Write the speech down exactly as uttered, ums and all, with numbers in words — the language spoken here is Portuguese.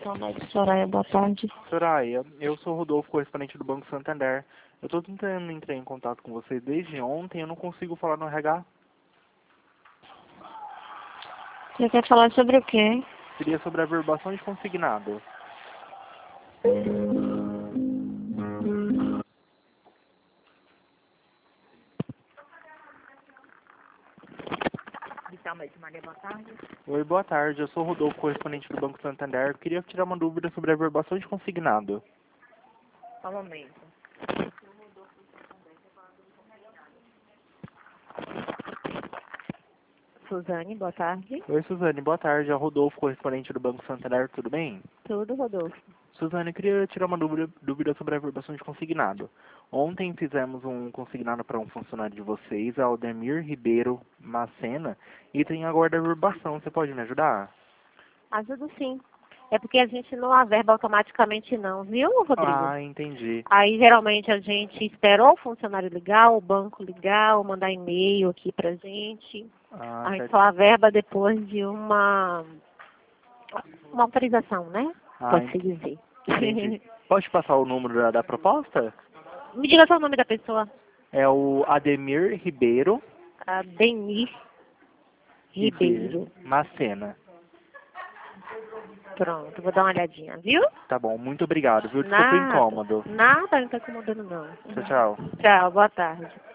Então, mas Soraya, boa tarde. Soraya, eu sou o Rodolfo, correspondente do Banco Santander. Eu estou tentando entrar em contato com vocês desde ontem, eu não consigo falar no R H. Você quer falar sobre o quê? Seria sobre a averbação de consignado. Inicialmente, Maria, boa tarde. Oi, boa tarde, eu sou o Rodolfo, correspondente do Banco Santander. Eu queria tirar uma dúvida sobre a averbação de consignado. Só um momento. Suzane, boa tarde. Oi, Suzane, boa tarde. É o Rodolfo, correspondente do Banco Santander, tudo bem? Tudo, Rodolfo. Suzane, eu queria tirar uma dúvida, dúvida sobre a averbação de consignado. Ontem fizemos um consignado para um funcionário de vocês, Aldemir Ribeiro Macena, e tem agora a averbação. Você pode me ajudar? Ajudo sim. É porque a gente não averba automaticamente não, viu, Rodrigo? Ah, entendi. Aí, geralmente, a gente espera ou o funcionário ligar, ou o banco ligar, ou mandar e-mail aqui pra gente. Ah, A gente certo. só averba depois de uma, uma autorização, né? Ah, Pode-se ent- dizer. entendi. Pode passar o número da, da proposta? Me diga só o nome da pessoa. É o Ademir Ribeiro, A Denise Ribeiro Ribeiro. Macena. Pronto, vou dar uma olhadinha, viu? Tá bom, muito obrigado, viu? Desculpa o Nada. incômodo. Nada, não tá incomodando não. Tchau, tchau. Tchau, boa tarde.